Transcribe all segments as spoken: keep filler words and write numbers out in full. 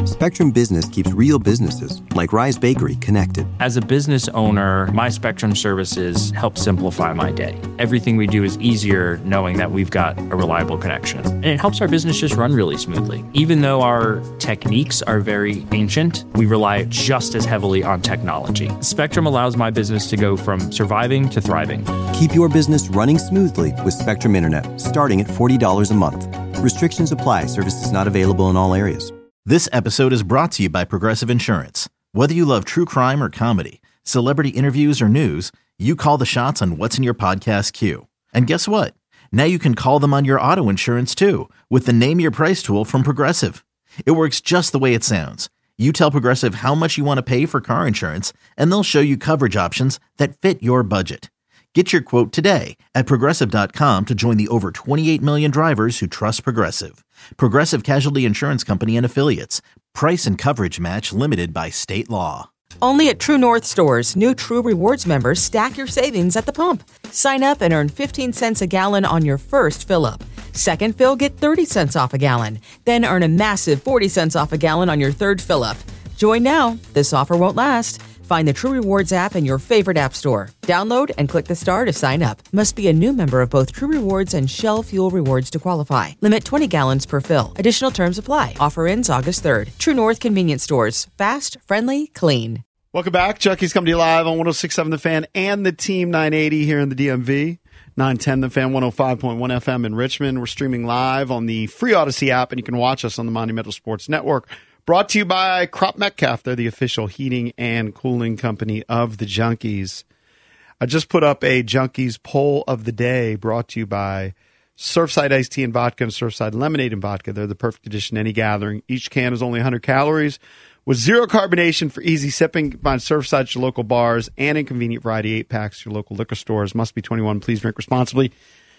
Spectrum Business keeps real businesses, like Rise Bakery, connected. As a business owner, my Spectrum services help simplify my day. Everything we do is easier knowing that we've got a reliable connection. And it helps our business just run really smoothly. Even though our techniques are very ancient, we rely just as heavily on technology. Spectrum allows my business to go from surviving to thriving. Keep your business running smoothly with Spectrum Internet, starting at forty dollars a month. Restrictions apply. Services not available in all areas. This episode is brought to you by Progressive Insurance. Whether you love true crime or comedy, celebrity interviews or news, you call the shots on what's in your podcast queue. And guess what? Now you can call them on your auto insurance too with the Name Your Price tool from Progressive. It works just the way it sounds. You tell Progressive how much you want to pay for car insurance, and they'll show you coverage options that fit your budget. Get your quote today at Progressive dot com to join the over twenty-eight million drivers who trust Progressive. Progressive Casualty Insurance Company and Affiliates. Price and coverage match limited by state law. Only at True North stores, new True Rewards members stack your savings at the pump. Sign up and earn fifteen cents a gallon on your first fill-up. Second fill, get thirty cents off a gallon. Then earn a massive forty cents off a gallon on your third fill-up. Join now. This offer won't last. Find the True Rewards app in your favorite app store. Download and click the star to sign up. Must be a new member of both True Rewards and Shell Fuel Rewards to qualify. Limit twenty gallons per fill. Additional terms apply. Offer ends August third. True North Convenience Stores. Fast, friendly, clean. Welcome back. Junkies coming to you live on one oh six point seven The Fan and the Team nine eighty here in the D M V. nine ten The Fan, one oh five point one F M in Richmond. We're streaming live on the free Odyssey app, and you can watch us on the Monumental Sports Network. Brought to you by Crop Metcalf. They're the official heating and cooling company of the Junkies. I just put up a Junkies poll of the day brought to you by Surfside Iced Tea and Vodka and Surfside Lemonade and Vodka. They're the perfect addition to any gathering. Each can is only one hundred calories with zero carbonation for easy sipping. Find Surfside at your local bars and in convenient variety eight packs at your local liquor stores. Must be twenty-one. Please drink responsibly.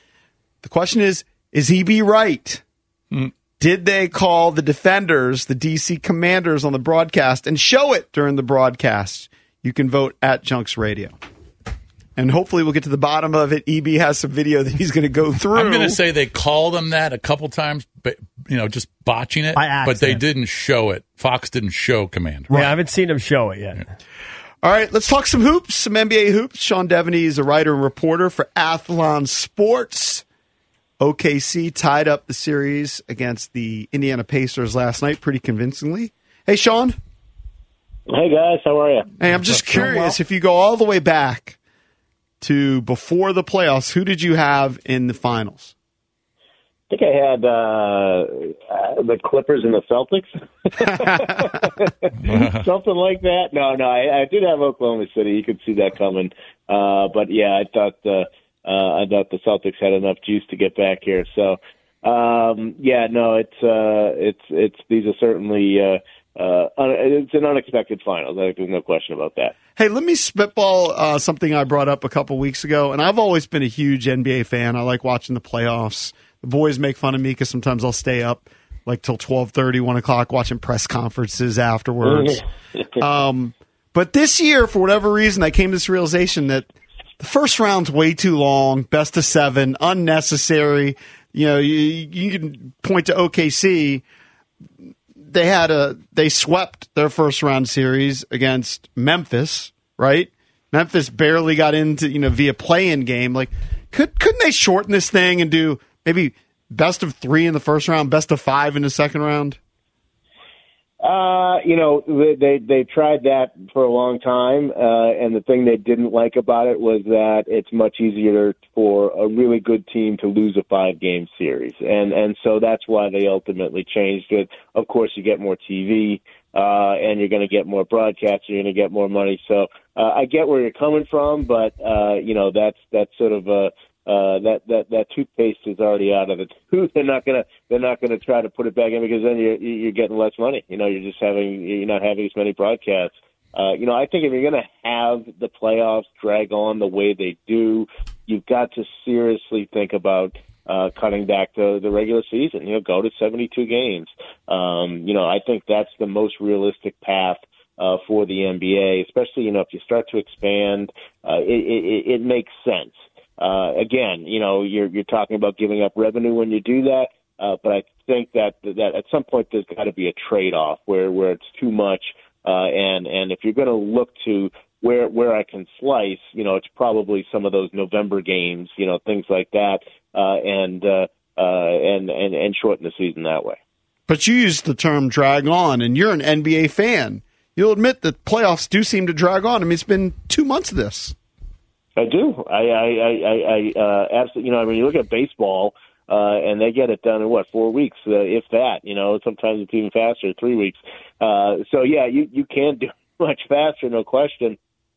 The question is, is E B right? Mm. Did they call the Defenders, the D C Commanders, on the broadcast and show it during the broadcast? You can vote at Junks Radio. And hopefully we'll get to the bottom of it. E B has some video that he's going to go through. I'm going to say they called them that a couple times, but, you know, just botching it. But they didn't show it. Fox didn't show Commander. Yeah, I haven't seen them show it yet. Yeah. All right, let's talk some hoops, some N B A hoops. Sean Devaney is a writer and reporter for Athlon Sports. O K C tied up the series against the Indiana Pacers last night pretty convincingly. Hey, Sean. Hey, guys. How are you? Hey, I'm just curious, if you go all the way back to before the playoffs, who did you have in the finals? I think I had uh, the Clippers and the Celtics. Something like that. No, no, I, I did have Oklahoma City. You could see that coming. Uh, but, yeah, I thought uh, – Uh, I thought the Celtics had enough juice to get back here. So, um, yeah, no, it's uh, it's it's these are certainly uh, uh, un- it's an unexpected finals. I think there's no question about that. Hey, let me spitball uh, something I brought up a couple weeks ago, and I've always been a huge N B A fan. I like watching the playoffs. The boys make fun of me because sometimes I'll stay up like till twelve thirty, one o'clock watching press conferences afterwards. um, but this year, for whatever reason, I came to this realization that the first round's way too long, best of seven, unnecessary. You know, you, you can point to O K C. They had a they swept their first round series against Memphis, right? Memphis barely got into, you know, via play-in game. Like, could couldn't they shorten this thing and do maybe best of three in the first round, best of five in the second round? Uh, you know, they they tried that for a long time, uh, and the thing they didn't like about it was that it's much easier for a really good team to lose a five-game series, and and so that's why they ultimately changed it. Of course, you get more T V, uh, and you're going to get more broadcasts, you're going to get more money. So uh, I get where you're coming from, but uh, you know, that's that's sort of a Uh, that, that, that toothpaste is already out of the tooth. They're not gonna they're not gonna try to put it back in because then you're you're getting less money. You know, you're just having you're not having as many broadcasts. Uh, you know, I think if you're gonna have the playoffs drag on the way they do, you've got to seriously think about uh, cutting back the the regular season. You know, go to seventy-two games. Um, you know, I think that's the most realistic path uh, for the N B A, especially you know if you start to expand, uh, it, it, it makes sense. Uh, again, you know, you're you're talking about giving up revenue when you do that, uh, but I think that that at some point there's got to be a trade-off where where it's too much, uh, and and if you're going to look to where where I can slice, you know, it's probably some of those November games, you know, things like that, uh, and uh, uh, and and and shorten the season that way. But you used the term "drag on," and you're an N B A fan. You'll admit that playoffs do seem to drag on. I mean, it's been two months of this. I do. I, I, I, I uh, absolutely. You know, when you look at baseball, uh, and they get it done in what four weeks, uh, if that. You know, sometimes it's even faster, three weeks. Uh, so yeah, you you can do much faster, no question.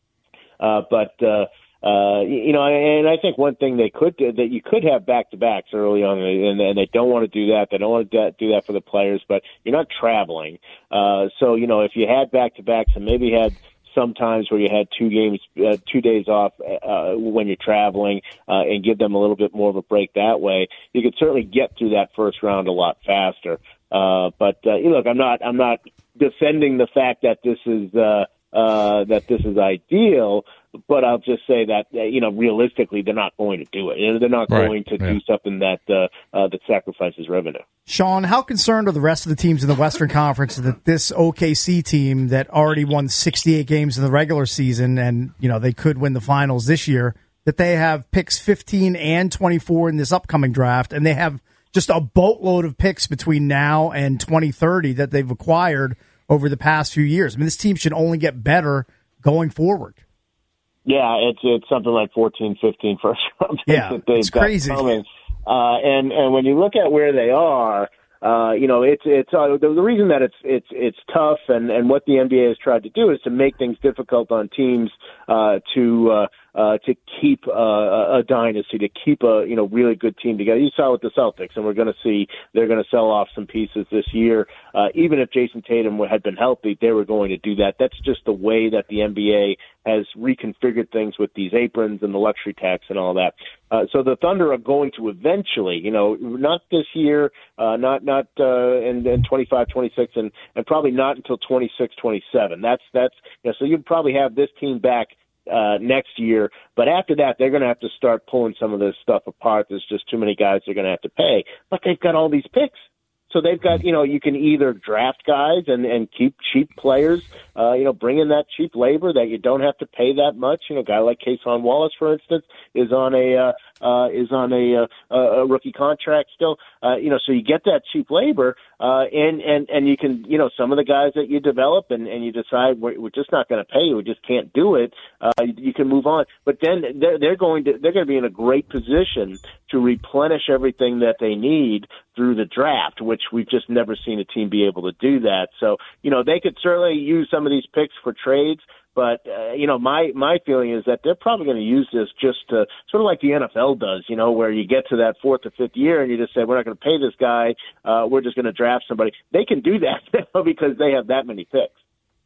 Uh, but uh, uh, you know, and I think one thing they could do, that you could have back to backs early on, and, and they don't want to do that. They don't want to do that for the players, but you're not traveling. Uh, so you know, if you had back to backs and maybe had sometimes where you had two games, uh, two days off uh, when you're traveling, uh, and give them a little bit more of a break that way, you could certainly get through that first round a lot faster. Uh, but uh, you know, look, I'm not, I'm not defending the fact that this is uh, uh, that this is ideal. But I'll just say that, you know, realistically, they're not going to do it. They're not right. going to yeah. do something that uh, uh, that sacrifices revenue. Sean, how concerned are the rest of the teams in the Western Conference that this O K C team that already won sixty-eight games in the regular season, and, you know, they could win the finals this year, that they have picks fifteen and twenty-four in this upcoming draft, and they have just a boatload of picks between now and twenty thirty that they've acquired over the past few years? I mean, this team should only get better going forward. Yeah, it's it's something like fourteen, fifteen first round picks yeah, that they've it's crazy. got coming. Uh, and and when you look at where they are, uh, you know, it's it's uh, the, the reason that it's it's it's tough, and, and what the N B A has tried to do is to make things difficult on teams uh, to uh, uh, to keep uh, a dynasty, to keep a you know really good team together. You saw with the Celtics, and we're going to see they're going to sell off some pieces this year. Uh, even if Jason Tatum had been healthy, they were going to do that. That's just the way that the N B A has reconfigured things with these aprons and the luxury tax and all that. Uh, so the Thunder are going to eventually, you know, not this year, uh, not not uh, in, in twenty-five, twenty-six, and, and probably not until twenty-six, twenty-seven. That's that's you know, so you'd probably have this team back uh, next year. But after that, they're going to have to start pulling some of this stuff apart. There's just too many guys they're going to have to pay. But they've got all these picks. So they've got, you know, you can either draft guys and, and keep cheap players, uh, you know, bring in that cheap labor that you don't have to pay that much. You know, a guy like Cason Wallace, for instance, is on a uh, uh, is on a, uh, a rookie contract still. Uh, you know, so you get that cheap labor, uh, and and and you can, you know, some of the guys that you develop and, and you decide we're, we're just not going to pay you, we just can't do it. Uh, you can move on, but then they're, they're going to they're going to be in a great position to replenish everything that they need through the draft, which we've just never seen a team be able to do that. So, you know, they could certainly use some of these picks for trades, but, uh, you know, my, my feeling is that they're probably going to use this just to sort of like the N F L does, you know, where you get to that fourth or fifth year and you just say, we're not going to pay this guy. Uh, we're just going to draft somebody. They can do that because they have that many picks.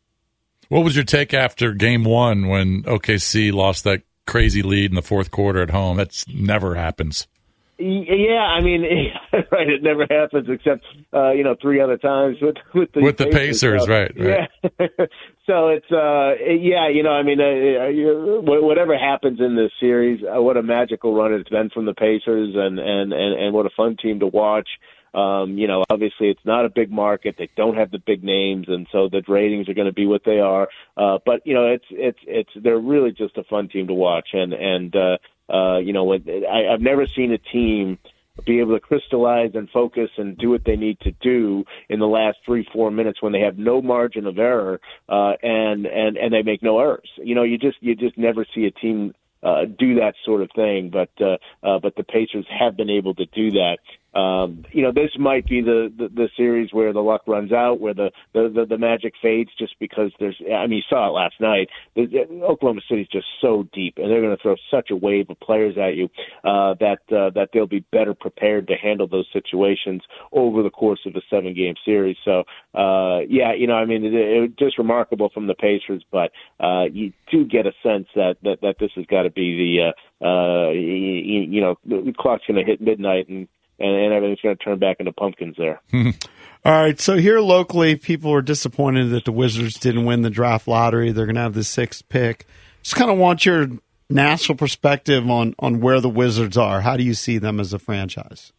What was your take after game one when O K C lost that crazy lead in the fourth quarter at home? That's never happens. Yeah, I mean, right. It never happens except uh, you know three other times with with the with the Pacers, Pacers so, right? right. Yeah. So it's uh, yeah, you know, I mean, uh, whatever happens in this series, uh, what a magical run it's been from the Pacers, and and and, and what a fun team to watch. Um, you know, obviously it's not a big market. They don't have the big names, and so the ratings are going to be what they are. Uh, but you know, it's it's it's they're really just a fun team to watch, and and. Uh, Uh, you know, when, I, I've never seen a team be able to crystallize and focus and do what they need to do in the last three, four minutes when they have no margin of error, uh, and, and, and they make no errors. You know, you just, you just never see a team, uh, do that sort of thing, but, uh, uh, but the Pacers have been able to do that. Um, you know, this might be the, the, the series where the luck runs out, where the, the, the, the magic fades just because there's, I mean, you saw it last night. The, the, Oklahoma City's just so deep, and they're going to throw such a wave of players at you uh, that uh, that they'll be better prepared to handle those situations over the course of a seven-game series. So, uh, yeah, you know, I mean, it, it, just remarkable from the Pacers, but uh, you do get a sense that, that, that this has got to be the, uh, uh, you, you know, the clock's going to hit midnight, and And, and everything's going to turn back into pumpkins there. All right, so here locally, people are disappointed that the Wizards didn't win the draft lottery. They're going to have the sixth pick. Just kind of want your national perspective on, on where the Wizards are. How do you see them as a franchise?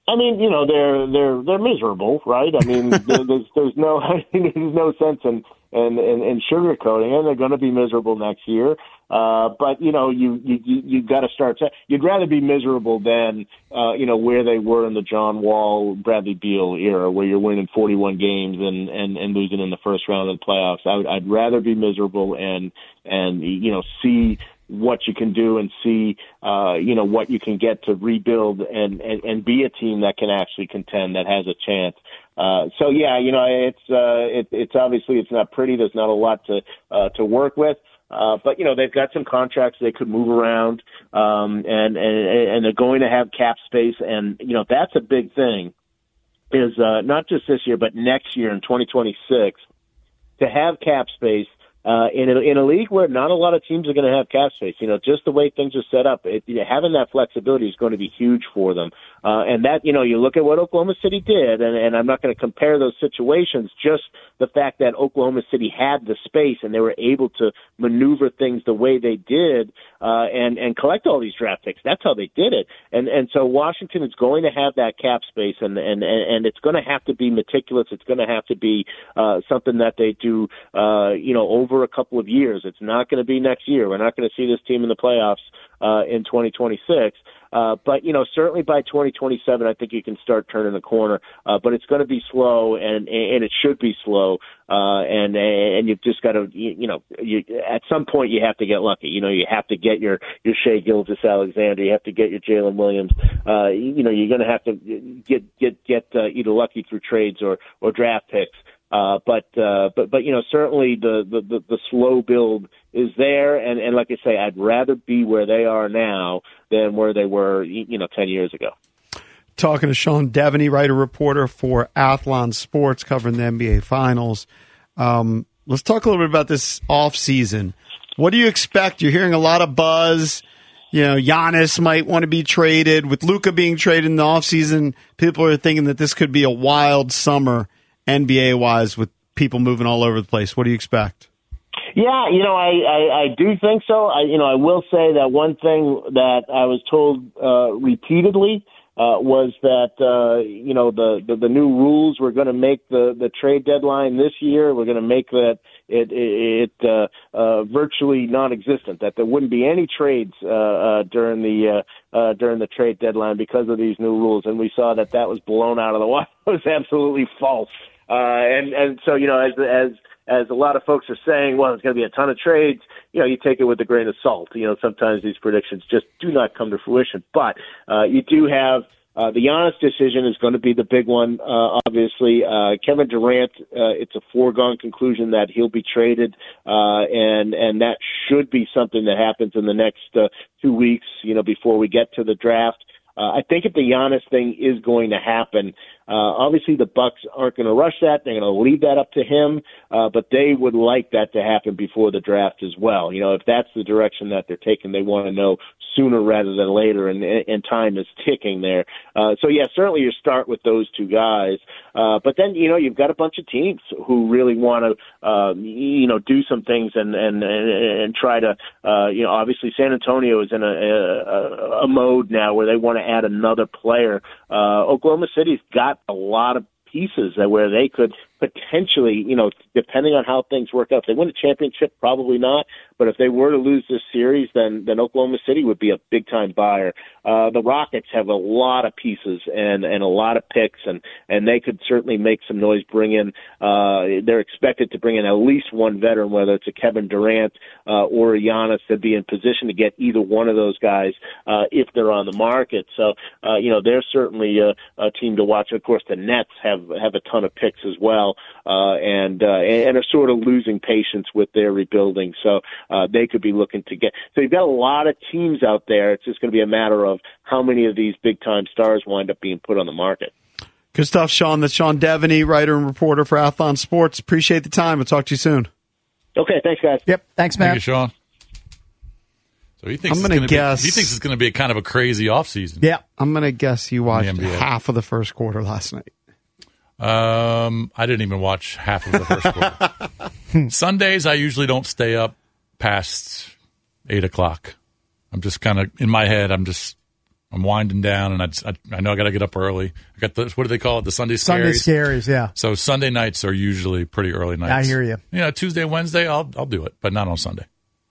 I mean, you know, they're they're they're miserable, right? I mean, there, there's there's no I mean, there's no sense in in, in, in sugarcoating it. They're going to be miserable next year. Uh, but you know, you you you, you got to start. You'd rather be miserable than uh, you know where they were in the John Wall, Bradley Beal era, where you're winning forty-one games and, and, and losing in the first round of the playoffs. I would, I'd rather be miserable and and you know see what you can do and see, uh, you know, what you can get to rebuild and, and, and be a team that can actually contend, that has a chance. Uh, so yeah, you know, it's, uh, it, it's obviously it's not pretty. There's not a lot to, uh, to work with. Uh, but you know, they've got some contracts they could move around, um, and, and, and they're going to have cap space. And, you know, that's a big thing is, uh, not just this year, but next year in twenty twenty-six to have cap space. Uh, in a, in a league where not a lot of teams are going to have cap space, you know, just the way things are set up, it, you know, having that flexibility is going to be huge for them. Uh, and that, you know, you look at what Oklahoma City did, and, and I'm not going to compare those situations, just the fact that Oklahoma City had the space and they were able to maneuver things the way they did, uh, and, and collect all these draft picks. That's how they did it. And, and so Washington is going to have that cap space, and, and, and it's going to have to be meticulous. It's going to have to be, uh, something that they do, uh, you know, over a couple of years. It's not going to be next year. We're not going to see this team in the playoffs uh, in twenty twenty-six. Uh, but, you know, certainly by twenty twenty-seven, I think you can start turning the corner. Uh, but it's going to be slow, and and it should be slow. Uh, and and you've just got to, you, you know, you, at some point you have to get lucky. You know, you have to get your your Shai Gilgeous-Alexander. You have to get your Jalen Williams. Uh, you, you know, you're going to have to get get get uh, either lucky through trades or or draft picks. Uh, but, uh, but, but, you know, certainly the, the, the, the slow build is there. And, and like I say, I'd rather be where they are now than where they were, you know, ten years ago. Talking to Sean Devaney, writer, reporter for Athlon Sports, covering the N B A Finals. Um, let's talk a little bit about this off season. What do you expect? You're hearing a lot of buzz. You know, Giannis might want to be traded. With Luka being traded in the offseason, people are thinking that this could be a wild summer N B A-wise with people moving all over the place. What do you expect? Yeah, you know, I, I, I do think so. I, you know, I will say that one thing that I was told uh, repeatedly uh, was that, uh, you know, the, the, the new rules were going to make the, the trade deadline this year. We're going to make that it, it, it uh, uh, virtually non-existent, that there wouldn't be any trades uh, uh, during the uh, uh, during the trade deadline because of these new rules. And we saw that that was blown out of the water. It was absolutely false. Uh, and, and so, you know, as, as, as a lot of folks are saying, well, there's going to be a ton of trades, you know, you take it with a grain of salt. You know, sometimes these predictions just do not come to fruition. But, uh, you do have, uh, the Giannis decision is going to be the big one, uh, obviously. Uh, Kevin Durant, uh, it's a foregone conclusion that he'll be traded, uh, and, and that should be something that happens in the next, uh, two weeks, you know, before we get to the draft. Uh, I think if the Giannis thing is going to happen, uh, obviously the Bucks aren't going to rush that. They're going to leave that up to him, uh, but they would like that to happen before the draft as well. You know, if that's the direction that they're taking, they want to know sooner rather than later, and, and time is ticking there. Uh, so, yeah, certainly you start with those two guys. Uh, but then, you know, you've got a bunch of teams who really want to, uh, you know, do some things and, and, and, and try to, uh, you know, obviously San Antonio is in a, a, a mode now where they want to add another player. Uh, Oklahoma City's got a lot of pieces that where they could potentially, you know, depending on how things work out, if they win a championship, probably not. But if they were to lose this series, then then Oklahoma City would be a big time buyer. Uh, the Rockets have a lot of pieces and, and a lot of picks, and, and they could certainly make some noise. Bring in, uh, they're expected to bring in at least one veteran, whether it's a Kevin Durant uh, or a Giannis, to be in position to get either one of those guys uh, if they're on the market. So, uh, you know, they're certainly a, a team to watch. Of course, the Nets have have a ton of picks as well, uh, and uh, and are sort of losing patience with their rebuilding. So. Uh, they could be looking to get. So you've got a lot of teams out there. It's just going to be a matter of how many of these big-time stars wind up being put on the market. Good stuff, Sean. That's Sean Devaney, writer and reporter for Athlon Sports. Appreciate the time. We'll talk to you soon. Okay, thanks, guys. Yep, thanks, man. Thank you, Sean. So he thinks I'm it's gonna gonna guess. Be, he thinks it's going to be a kind of a crazy offseason. Yeah. I'm going to guess you watched N B A. half of the first quarter last night. Um, I didn't even watch half of the first quarter. Sundays, I usually don't stay up past eight o'clock. I'm just kind of, in my head, I'm just I'm winding down, and I, I, I know I got to get up early. I got the, what do they call it? The Sunday scaries. Sunday scaries, yeah. So Sunday nights are usually pretty early nights. I hear you. You know, Tuesday, Wednesday, I'll I'll do it, but not on Sunday.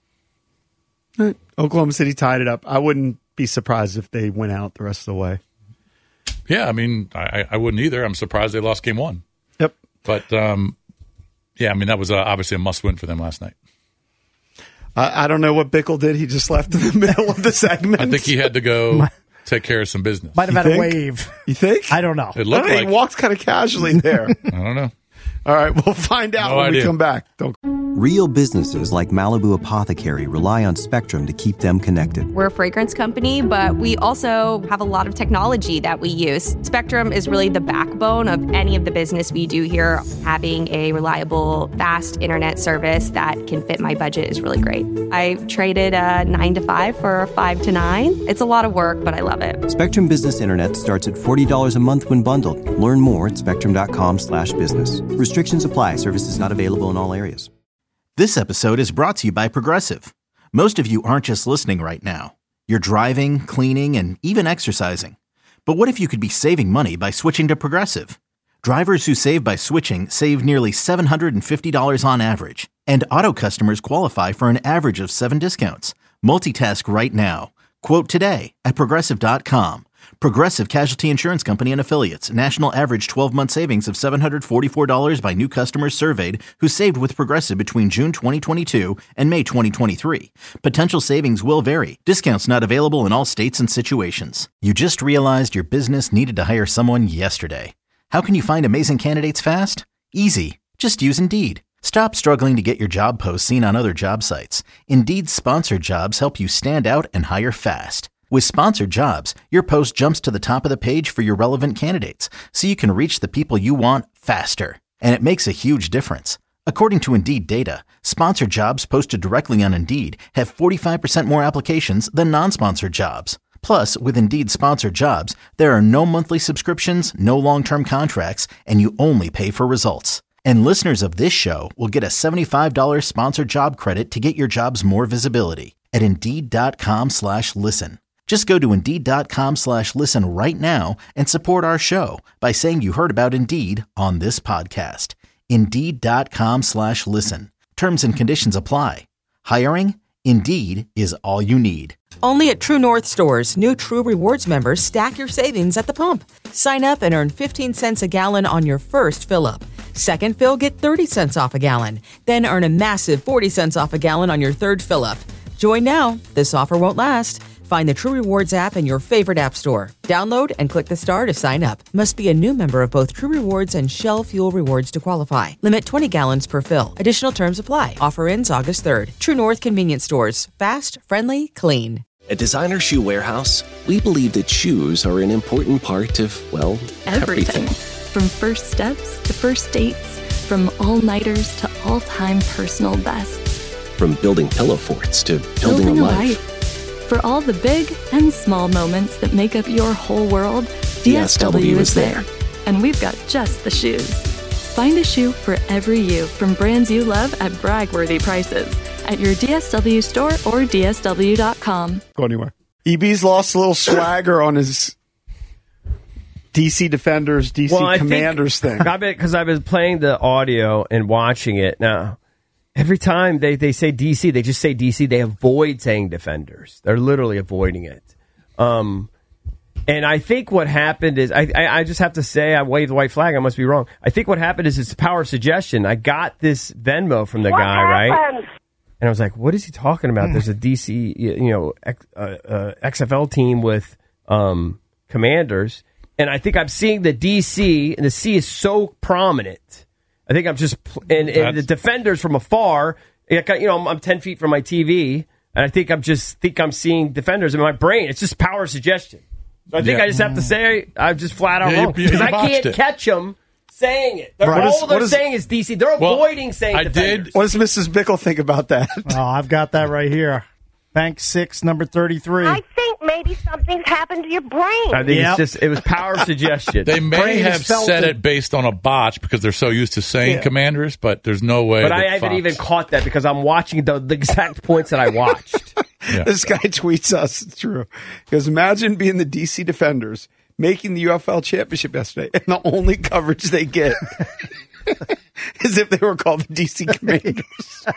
Oklahoma City tied it up. I wouldn't be surprised if they went out the rest of the way. Yeah, I mean, I, I wouldn't either. I'm surprised they lost game one. Yep. But, um, yeah, I mean, that was uh, obviously a must-win for them last night. I, I don't know what Bickle did. He just left in the middle of the segment. I think he had to go take care of some business. Might have You had think? a wave. You think? I don't know. It looked I mean, like he walked kind of casually there. I don't know. All right, we'll find out No when idea. we come back. Don't. Real businesses like Malibu Apothecary rely on Spectrum to keep them connected. We're a fragrance company, but we also have a lot of technology that we use. Spectrum is really the backbone of any of the business we do here. Having a reliable, fast internet service that can fit my budget is really great. I traded a nine to five for a five to nine. It's a lot of work, but I love it. Spectrum Business Internet starts at forty dollars a month when bundled. Learn more at spectrum.com slash business. Restrictions apply. Services not available in all areas. This episode is brought to you by Progressive. Most of you aren't just listening right now. You're driving, cleaning, and even exercising. But what if you could be saving money by switching to Progressive? Drivers who save by switching save nearly seven hundred fifty dollars on average. And auto customers qualify for an average of seven discounts. Multitask right now. Quote today at progressive dot com. Progressive Casualty Insurance Company and Affiliates. National average twelve-month savings of seven hundred forty-four dollars by new customers surveyed who saved with Progressive between June twenty twenty-two and May twenty twenty-three. Potential savings will vary. Discounts not available in all states and situations. You just realized your business needed to hire someone yesterday. How can you find amazing candidates fast? Easy. Just use Indeed. Stop struggling to get your job posts seen on other job sites. Indeed's sponsored jobs help you stand out and hire fast. With sponsored jobs, your post jumps to the top of the page for your relevant candidates, so you can reach the people you want faster. And it makes a huge difference. According to Indeed data, sponsored jobs posted directly on Indeed have forty-five percent more applications than non-sponsored jobs. Plus, with Indeed sponsored jobs, there are no monthly subscriptions, no long-term contracts, and you only pay for results. And listeners of this show will get a seventy-five dollars sponsored job credit to get your jobs more visibility at Indeed.com slash listen. Just go to Indeed.com slash listen right now and support our show by saying you heard about Indeed on this podcast. Indeed.com slash listen. Terms and conditions apply. Hiring? Indeed is all you need. Only at True North stores, new True Rewards members stack your savings at the pump. Sign up and earn fifteen cents a gallon on your first fill-up. Second fill, get thirty cents off a gallon. Then earn a massive forty cents off a gallon on your third fill-up. Join now. This offer won't last. Find the True Rewards app in your favorite app store. Download and click the star to sign up. Must be a new member of both True Rewards and Shell Fuel Rewards to qualify. Limit twenty gallons per fill. Additional terms apply. Offer ends August third. True North Convenience Stores. Fast, friendly, clean. At Designer Shoe Warehouse, we believe that shoes are an important part of, well, everything. Everything. From first steps to first dates, from all-nighters to all-time personal bests. From building pillow forts to building, Building a a life. life. For all the big and small moments that make up your whole world, D S W is there. And we've got just the shoes. Find a shoe for every you from brands you love at brag-worthy prices at your D S W store or D S W dot com. Go anywhere. E B's lost a little swagger on his D C Defenders, D C well, I Commanders think, thing. I bet because I've been playing the audio and watching it now. Every time they, they say D C, they just say D C. They avoid saying Defenders. They're literally avoiding it. Um, and I think what happened is, I, I, I just have to say, I waved the white flag. I must be wrong. I think what happened is it's the power of suggestion. I got this Venmo from the what guy, happened? right? And I was like, what is he talking about? There's a D C, you know, X, uh, uh, X F L team with um, Commanders. And I think I'm seeing the D C, and the C is so prominent. I think I'm just, and, and the Defenders from afar, you know, I'm, I'm ten feet from my T V, and I think I'm just, think I'm seeing Defenders in my brain. It's just power suggestion. So I think Yeah. I just have to say, I'm just flat out Yeah, you- wrong. you Because I botched can't it. catch them saying it. They're, Right. What is- all they're what is- saying is D C. They're Well, avoiding saying I Defenders. did. What does Missus Bickle think about that? Oh, I've got that right here. Bank six, number thirty-three. I think maybe something's happened to your brain. I think Yep. it's just, it was power suggestion. They may Brain have has felt said it. it based on a botch because they're so used to saying Yeah. Commanders, but there's no way. But that I haven't Fox- even caught that because I'm watching the, the exact points that I watched. Yeah. This guy tweets us. It's true. He goes, imagine being the D C Defenders making the U F L championship yesterday, and the only coverage they get is if they were called the D C Commanders.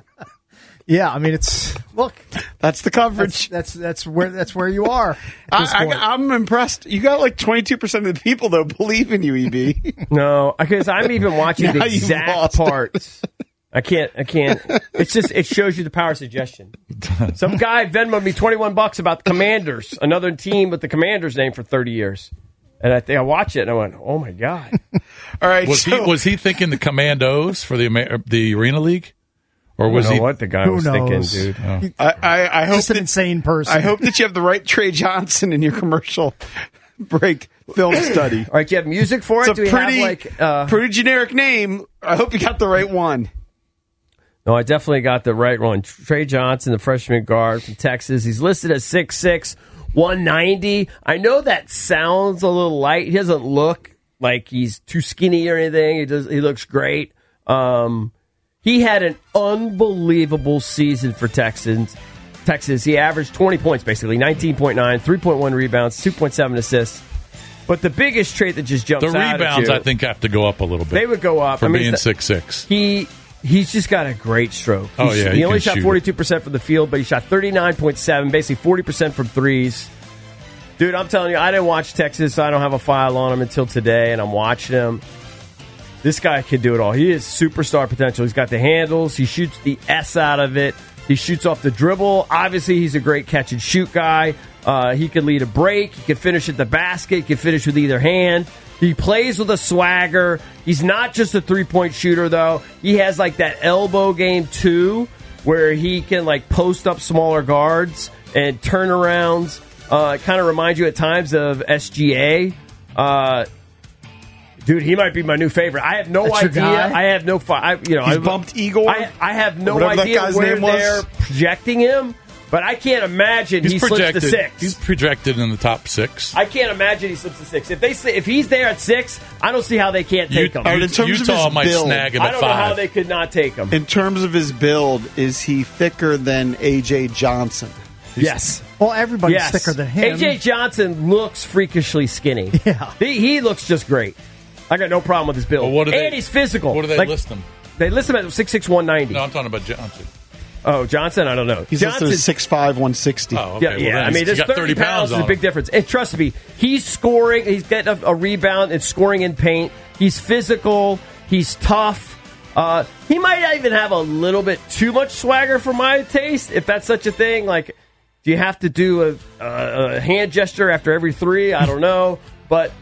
Yeah, I mean, it's look. That's the coverage. That's that's, that's where that's where you are. I, I, I'm impressed. You got like twenty-two percent of the people though believe in you, E B. No, because I'm even watching the Now you've exact lost. parts. I can't. I can't. It's just. It shows you the power of suggestion. Some guy Venmoed me twenty-one bucks about the Commanders, another team with the Commanders name for thirty years, and I think I watched it and I went, "Oh my god!" All right. Was so, he was he thinking the Commandos for the Amer- the Arena League, or was I don't he know what the guy Who was knows? thinking, dude? Oh. I, I, I hope Just an that, insane person. I hope that you have the right Trey Johnson in your commercial break film study. All right, do you have music for it? It's Do a we pretty, have like? Uh, pretty generic name. I hope you got the right one. No, I definitely got the right one. Trey Johnson, the freshman guard from Texas. He's listed as six six, one ninety. I know that sounds a little light. He doesn't look like he's too skinny or anything. He does. He looks great. Um, he had an unbelievable season for Texans. Texas. He averaged twenty points, basically nineteen point nine, three point one rebounds, two point seven assists. But the biggest trait that just jumps The out at rebounds, you, I think, have to go up a little bit. they would go up. for I mean, being it's- six six. He he's just got a great stroke. Oh, He- yeah, he, he only can shot shoot it. forty-two percent from the field, but he shot thirty-nine point seven, basically forty percent from threes. Dude, I'm telling you, I didn't watch Texas. So I don't have a file on him until today, and I'm watching him. This guy can do it all. He is superstar potential. He's got the handles. He shoots the S out of it. He shoots off the dribble. Obviously, he's a great catch and shoot guy. Uh, he can lead a break. He can finish at the basket. He can finish with either hand. He plays with a swagger. He's not just a three-point shooter, though. He has like that elbow game, too, where he can like post up smaller guards and turnarounds. Uh, it kind of reminds you at times of S G A. Uh, dude, he might be my new favorite. I have no That's your idea. guy? I have no. Fi- I, you know, He's I, bumped Igor. I, I have no Whatever that idea guy's where name was. they're projecting him, but I can't imagine He's he slips projected. to six. He's projected in the top six. I can't imagine he slips to six. If they say, if he's there at six, I don't see how they can't take him. All right, in terms of Utah his might build, snag him I at don't know how five. they could not take him. In terms of his build, is he thicker than A J Johnson? Yes. Well, everybody's Yes. thicker than him. A J Johnson looks freakishly skinny. Yeah. He, he looks just great. I got no problem with his build. Well, what do they- and he's physical. What do they Like, list him? They list him at six six, one ninety. No, I'm talking about Johnson. Oh, Johnson? I don't know. He's Johnson, listed as six five, one sixty. Oh, okay. Yeah, Well, yeah. then I mean, he's there's got thirty, thirty pounds pounds is a on big him. difference. And trust me, he's scoring. He's getting a, a rebound and scoring in paint. He's physical. He's tough. Uh, he might even have a little bit too much swagger for my taste, if that's such a thing. Like, do you have to do a, a, a hand gesture after every three? I don't know. But,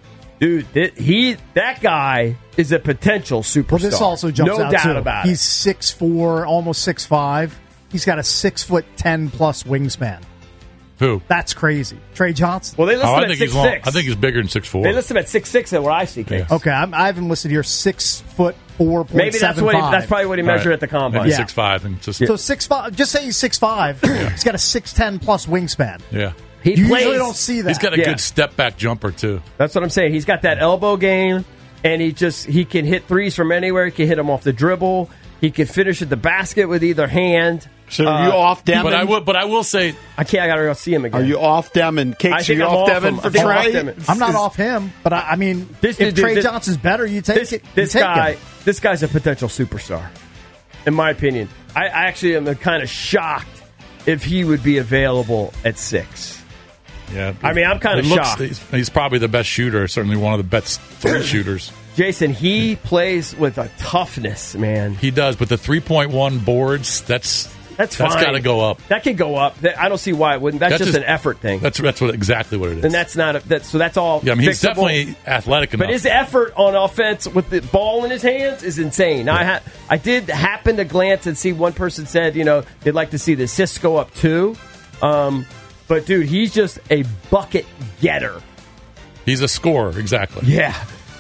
dude, th- he that guy is a potential superstar. Well, this also jumps no out doubt too. about He's it. six four, almost six five. He's got a six foot ten plus wingspan. Who? That's crazy. Trey Johnson. Well, they list Oh, him I at think six he's long. six. I think he's bigger than six four. They list him at six six at what I see, Case. Okay, I'm, I have him listed here six foot four point Maybe that's seven what he, five. that's probably what he measured Right. at the combine. Maybe Yeah. six five and just So six five. Just say he's six five. He's got a six ten plus wingspan. yeah. He You plays, usually don't see that. He's got a Yeah. good step back jumper too. That's what I'm saying. He's got that elbow game, and he just he can hit threes from anywhere. He can hit them off the dribble. He can finish at the basket with either hand. So are Uh, you off Demon? But I will. But I will say, I can't. I gotta go see him again. Are you off Demon? I Cakes, are think you I'm off off Demon him. for I think I'm off Trey? Demon. I'm not off him, but I, I mean, This- if dude, Trey this- Johnson's better, you take This, it. this you take guy. him. This guy's a potential superstar, in my opinion. I, I actually am kind of shocked if he would be available at six. yeah. I mean, I'm kinda it looks- shocked. He's, he's probably the best shooter. Certainly one of the best three shooters. Jason, he plays with a toughness, man. He does, but the three point one boards. That's That's that's fine. got to go up. That could go up. That- I don't see why it wouldn't. That's, That's just, just- an effort thing. That's that's what exactly what it is. And that's not a, that. So that's all. yeah, I mean, he's fixable. definitely athletic enough. But his effort on offense with the ball in his hands is insane. Now, I ha- I did happen to glance and see one person said, you know, they'd like to see the assists go up too. Um, but dude, he's just a bucket getter. he's a scorer, exactly. Yeah,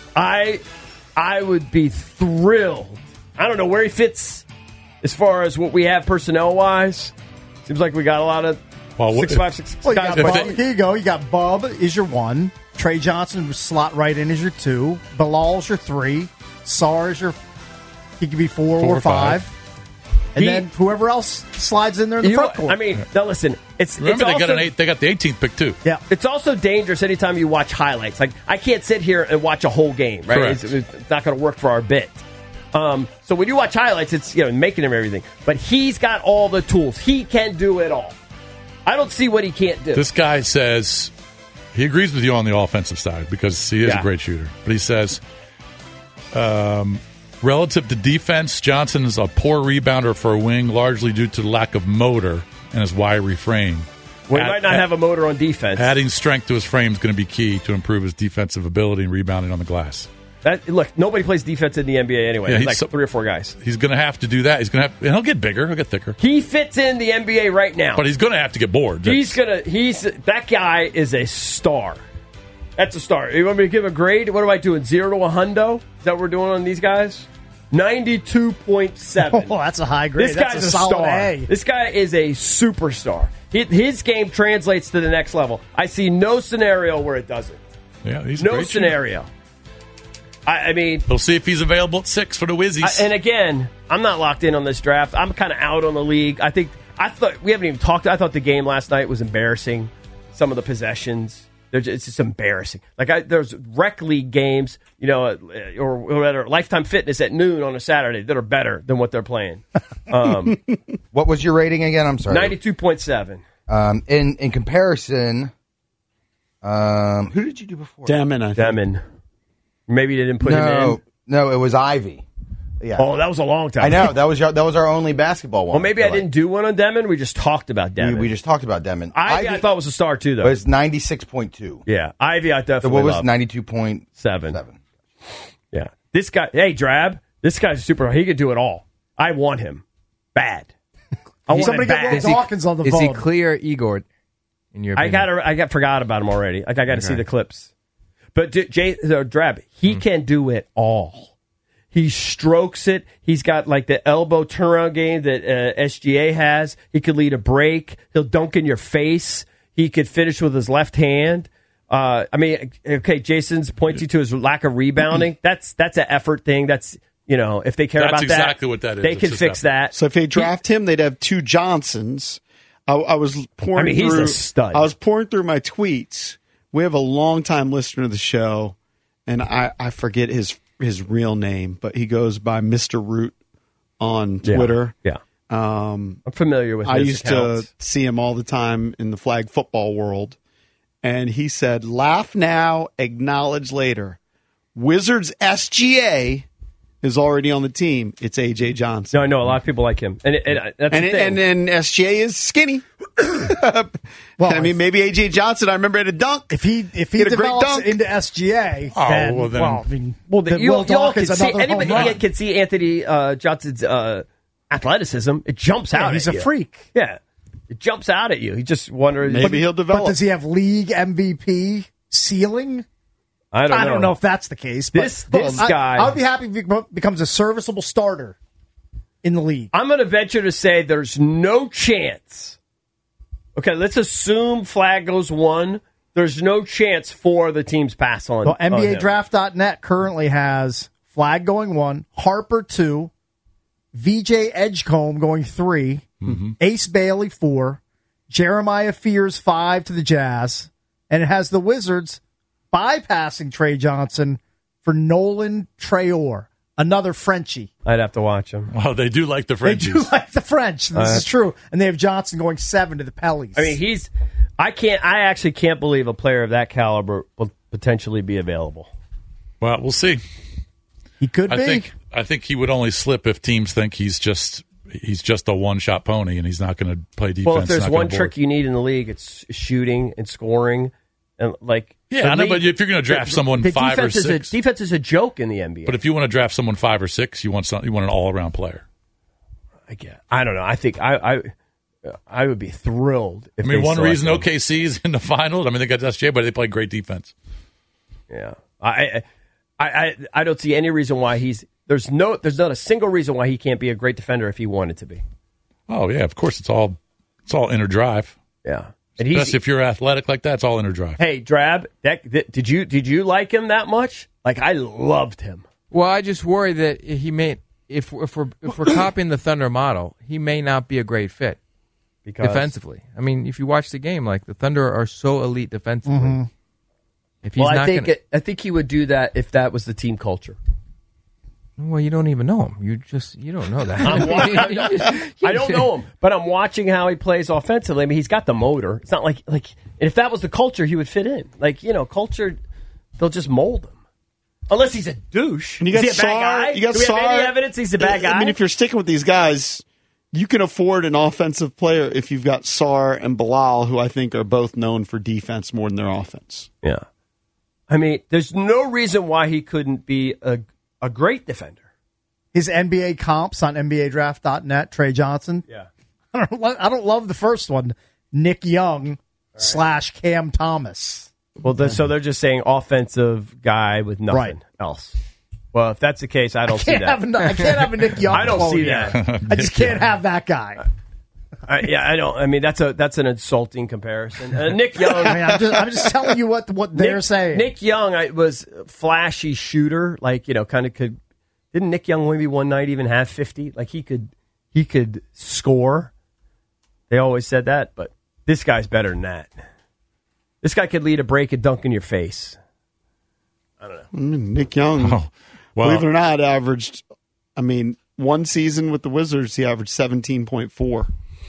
I I would be thrilled. I don't know where he fits as far as what we have personnel wise. Seems like we got a lot of Well, what- six five six Well, you guys. got If Bub, they- here you go. You got Bub is your one. Trey Johnson would slot right in as your two. Bilal's your three. Sar is your. He could be four, Four or or five. five. And He- then whoever else slides in there in the You- front court. I mean, now listen. It's Remember, it's they also, got an eight. They got the eighteenth pick too. Yeah, it's also dangerous anytime you watch highlights. Like I can't sit here and watch a whole game, right? Correct. It's, it's not going to work for our bit. Um, so when you watch highlights, it's you know making him everything. But he's got all the tools. He can do it all. I don't see what he can't do. This guy says he agrees with you on the offensive side because he is Yeah. a great shooter. But he says, um, relative to defense, Johnson is a poor rebounder for a wing, largely due to the lack of motor and his wiry frame. we Add- might not add- have a motor on defense. Adding strength to his frame is going to be key to improve his defensive ability and rebounding on the glass. That, look, nobody plays defense in the N B A anyway. Yeah, There's he's like so- three or four guys. He's going to have to do that. He's going to have, and he'll get bigger. He'll get thicker. He fits in the N B A right now. But he's going to have to get bored. He's gonna. He's that guy is a star. That's a star. You want me to give a grade? What am I doing? Zero to a hundo? Is that what we're doing on these guys? Ninety-two point seven. Oh, that's a high grade. This That's guy's a a, solid star. A. This guy is a superstar. He, his game translates to the next level. I see no scenario where it doesn't. Yeah, he's a no great shooter. scenario. I, I mean, We'll see if he's available at six for the Wizzies. I, and again, I'm not locked in on this draft. I'm kind of out on the league. I think I thought we haven't even talked. I thought the game last night was embarrassing. Some of the possessions, They're just, it's just embarrassing. Like I, there's rec league games, you know, uh, or whatever, Lifetime Fitness at noon on a Saturday that are better than what they're playing. Um, what was your rating again? I'm sorry, ninety-two point seven. Um, in in comparison, um, who did you do before? Demon, I think. Demon. Maybe they didn't put him no, in. no, it was Ivy. Yeah. Oh, that was a long time. I know that was your, that was our only basketball one. Well, maybe I Like, didn't do one on Demon. We just talked about Demon. We, we just talked about Demon. Ivy, I thought was a star too, though. It was ninety-six point two. Yeah, Ivy, I definitely. So what was loved. ninety-two point seven? Yeah, this guy. Hey, Drab. This guy's super. He could do it all. I want him bad. I want Somebody him get bad. Will Is he- Dawkins on the Is phone. he clear, Igor? In your I opinion? got. I got forgot about him already. Like I got to Okay. see the clips. But D- Jay uh, Drab, he can do it all. He strokes it. He's got like the elbow turnaround game that uh, S G A has. He could lead a break. He'll dunk in your face. He could finish with his left hand. Uh, I mean, okay, Jason's pointing to his lack of rebounding. That's that's an effort thing. That's you know, if they care That's about that, exactly what that is. They It's can just fix that. So if they draft him, they'd have two Johnsons. I, I was pouring I mean, he's through, a stud. I was pouring through my tweets. We have a longtime listener of the show, and I, I forget his his real name, but he goes by Mister Root on Yeah. Twitter. Yeah. Um, I'm familiar with I his used accounts. to see him all the time in the flag football world. And he said, laugh now, acknowledge later. Wizards S G A is already on the team. It's A J Johnson. No, I know a lot of people like him, and, and uh, that's And, the thing. and then S G A is skinny. well, I mean, maybe A J Johnson, I remember at a dunk. If he if he He had a great develops dunk. into S G A, Oh, then, well, then- I mean, Well, the, then you, Will you all Dawkins can see another home anybody run. can see Anthony uh, Johnson's uh, athleticism. It jumps Yeah, out. he's at a you. freak. Yeah, it jumps out at you. He just wonders. Maybe he'll But develop. does he have league M V P ceiling? I don't know. I don't know if that's the case. But This- this I, guy- I would be happy if he become- becomes a serviceable starter in the league. I'm going to venture to say there's no chance. Okay, let's assume Flag goes one. There's no chance for the teams pass on. Well, on N B A him. Draft dot net currently has Flag going one, Harper two, V J Edgecombe going 3 Mm-hmm. Ace Bailey four, Jeremiah Fears five to the Jazz, and it has the Wizards bypassing Trey Johnson for Nolan Traore, another Frenchie. I'd have to watch him. Well, they do like the They Frenchies. do like the French. This Uh, is true. And they have Johnson going seven to the Pellies. I mean, he's. I can't. I actually can't believe a player of that caliber will potentially be available. Well, we'll see. he could I be. think I think he would only slip if teams think he's just he's just a one shot pony and he's not going to play defense. Well, if there's not one gonna trick board. you need in the league, it's shooting and scoring, and like Yeah, the I know, league- but if you're going to draft the- someone the five or defense is six, a, defense is a joke in the N B A. but if you want to draft someone five or six, you want some, you want an all around player. I get. I don't know. I think I I, I would be thrilled. If I mean, they one select reason him. O K C's in the final. I mean, they got S J, but they play great defense. Yeah, I, I I I don't see any reason why he's there's no there's not a single reason why he can't be a great defender if he wanted to be. Oh yeah, of course it's all it's all inner drive. Yeah, and he's Especially if you're athletic like that, it's all inner drive. hey Drab. That, that did you did you like him that much? Like I loved him. Well, I just worry that he may if if we're if we're copying the Thunder model, he may not be a great fit because defensively. I mean, if you watch the game, like the Thunder are so elite defensively. Mm-hmm. If he's well, not I think gonna, it, I think he would do that if that was the team culture. Well, you don't even know him. You just you don't know that. I'm wa- I don't know him, but I'm watching how he plays offensively. I mean, he's got the motor. It's not like like if that was the culture, he would fit in. Like you know, culture, they'll just mold him. Unless he's a douche. And you Is got he a bad Sarr, guy? You got Do we Sarr. have any evidence he's a bad guy? I mean, if you're sticking with these guys, you can afford an offensive player if you've got Sarr and Bilal, who I think are both known for defense more than their offense. Yeah. I mean, there's no reason why he couldn't be a a great defender. His N B A comps on N B A draft dot net, Trey Johnson. Yeah. I don't, lo- I don't love the first one. Nick Young right. slash Cam Thomas. Well, they're, so they're just saying offensive guy with nothing Right. else. Well, if that's the case, I don't I see can't that. Have a, I can't have a Nick Young. I don't quote see here. that. I just can't have that guy. I, yeah, I don't. I mean, that's a that's an insulting comparison. Uh, Nick Young. I mean, I'm just, I'm just telling you what what they're Nick, saying. Nick Young I, was a flashy shooter, like you know, kind of could. Didn't Nick Young maybe one night even have fifty? Like he could, he could score. They always said that, but this guy's better than that. This guy could lead a break and dunk in your face. I don't know. Mm, Nick Young, Oh, well- believe it or not, averaged. I mean, one season with the Wizards, he averaged seventeen point four.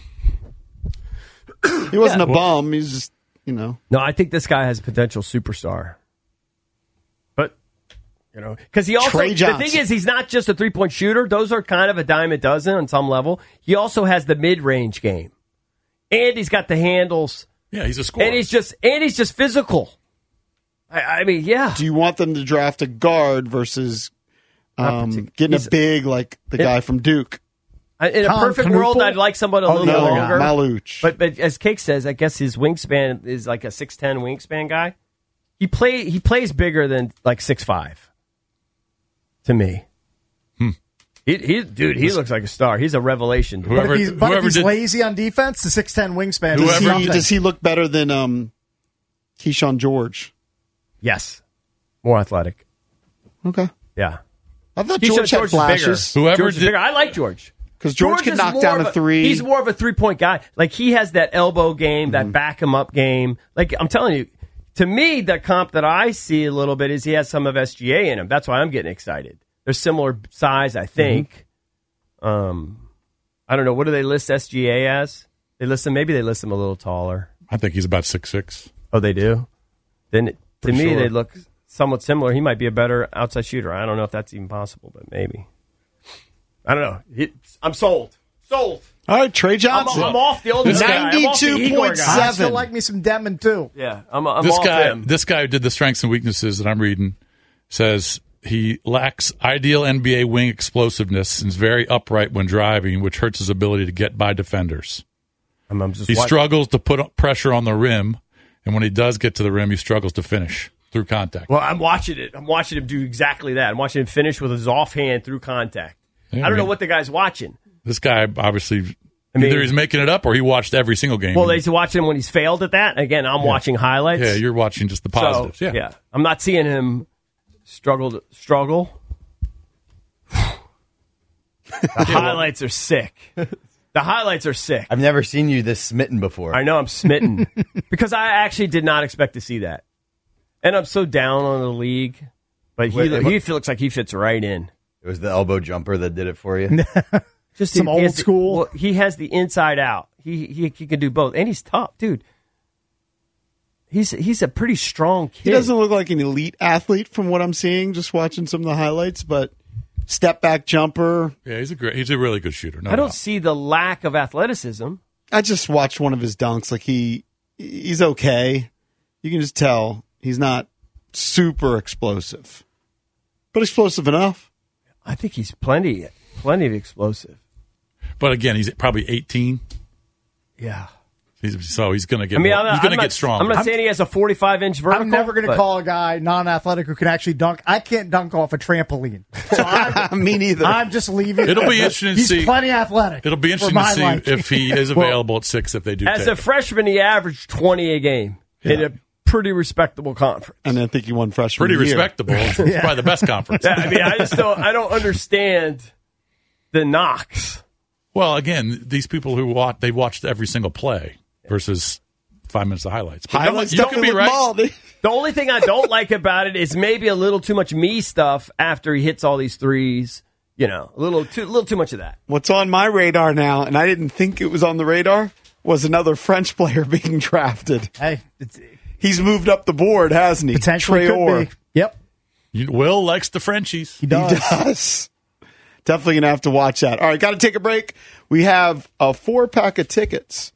He wasn't Yeah. a bum. He's just, you know. No, I think this guy has a potential superstar. But, you know, because he also, Trey the Johnson. thing is, he's not just a three point shooter. Those are kind of a dime a dozen on some level. He also has the mid range game. And he's got the handles. Yeah, he's a scorer. And he's just, and he's just physical. I, I mean, yeah. Do you want them to draft a guard versus um, getting He's- a big like the It- guy from Duke? I- In a Tom perfect Knuppel? world, I'd like somebody a Oh, little the bit other guy, longer. Maluch. But but as Cake says, I guess his wingspan is like a six ten wingspan guy. He play he plays bigger than like six five. To me, Hmm. he, he dude, he looks like a star. He's a revelation. But Whoever- if he's, but if whoever he's did- lazy on defense, the six ten wingspan Does is he, something. does he look better than um, Keyshawn George? Yes, more athletic. Okay. Yeah, I thought Keyshawn George had George is flashes. Whoever George is did- bigger. I like George. Because George, can is knock more down of a three. He's more of a three point guy. Like he has that elbow game, that back him up game. Like I'm telling you, to me, the comp that I see a little bit is he has some of S G A in him. That's why I'm getting excited. They're similar size, I think. Um, I don't know. What do they list S G A as? They list him. Maybe they list him a little taller. I think he's about six six. Oh, they do. Then to Pretty me, sure. they look somewhat similar. He might be a better outside shooter. I don't know if that's even possible, but maybe. I don't know. He, I'm sold. Sold. All right, Trey I'm, Johnson. I'm off the oldest guy. I'm off the Igor guy. I still like me some Demon too. Yeah, I'm, I'm This off guy, him. this guy who did the strengths and weaknesses that I'm reading says he lacks ideal N B A wing explosiveness and is very upright when driving, which hurts his ability to get by defenders. I'm, I'm just He watching. struggles to put pressure on the rim, and when he does get to the rim, he struggles to finish through contact. Well, I'm watching it. I'm watching him do exactly that. I'm watching him finish with his offhand through contact. Yeah, I don't I know mean- what the guy's watching. This guy obviously I mean- either he's making it up or he watched every single game. Well, he's watching him when he's failed at that. Again, I'm Yeah. watching highlights. Yeah, you're watching just the So, positives. yeah. yeah. I'm not seeing him struggle. To, struggle. The highlights are sick. The highlights are sick. I've never seen you this smitten before. I know I'm smitten because I actually did not expect to see that, and I'm so down on the league. But he Wait, he what- looks like he fits right in. It was the elbow jumper that did it for you. Just Some he old has the- school. well, he has the inside out. He, he he can do both, and he's tough, dude. He's he's a pretty strong kid. He doesn't look like an elite athlete from what I'm seeing, just watching some of the highlights, but step back jumper. Yeah, he's a great, he's a really good shooter. No I don't doubt. see the lack of athleticism. I just watched one of his dunks. Like he, he's okay. You can just tell he's not super explosive, but explosive enough. I think he's plenty plenty of explosive. But again, he's probably eighteen. Yeah. He's, so he's going to get. I mean, more, I'm not, he's going I'm to not, get stronger. I'm not saying he has a forty-five inch vertical. I'm never going to but- call a guy non-athletic who can actually dunk. I can't dunk off a trampoline. So I'm, Me neither. I'm just leaving. It'll be interesting to He's see. plenty athletic. It'll be for interesting my to see liking. if he is available at six. If they do, As take a him. freshman, he averaged twenty a game in Yeah. a pretty respectable conference. and I think he won freshman pretty of the year. respectable. It's probably the best conference. Yeah, I mean, I just don't. I don't understand the knocks. Well, again, these people who watch, they watched every single play versus five minutes of highlights. But Highlights you could be right. Ball, the only thing I don't like about it is maybe a little too much me stuff after he hits all these threes. You know, a little too, little too much of that. What's on my radar now, and I didn't think it was on the radar, was another French player being drafted. Hey, it's, he's moved up the board, hasn't he? Potentially Traore. could be. Yep. You, Will likes the Frenchies. He does. He does. Definitely going to have to watch that. All right, got to take a break. We have a four-pack of tickets